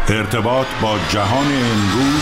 ارتباط با جهان امروز.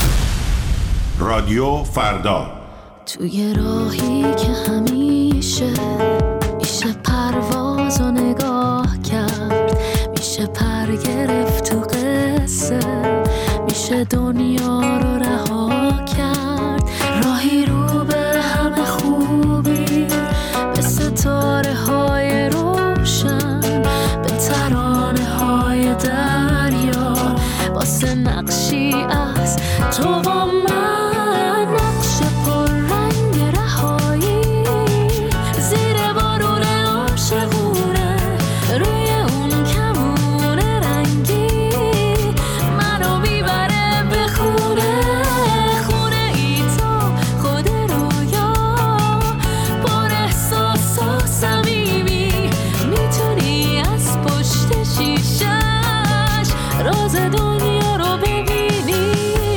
رادیو فردا. توی راهی که همیشه میشه پرواز و نگاه کرد، میشه پر گرفت تو قصه، میشه دنیا رو رها کرد. راهی رو به همه خوبی، به ستاره های روشن، به ترانه های دریا، واسه نقشی از تو و من، نقش پر رنگ رهایی، زیر بارون عاشقونه، روی اون کمون رنگی، منو میبره به خونه، خونه ای تو خود رویا، پر احساس و صمیمی، میتونی از پشت شیشش راز دنیا رو ببینی.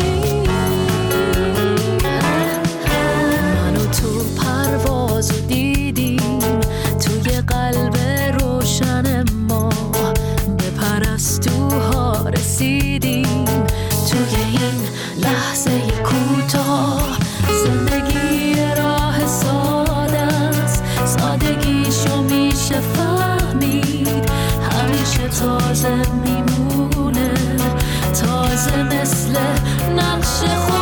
منو تو پروازو دیدیم، توی قلب روشن ما به پرستوها رسیدیم. توی این لحظه کوتاه زندگی راه ساده است، سادگیشو میشه فهمید، همیشه تازه میمونه، تازه مثل نقش خود.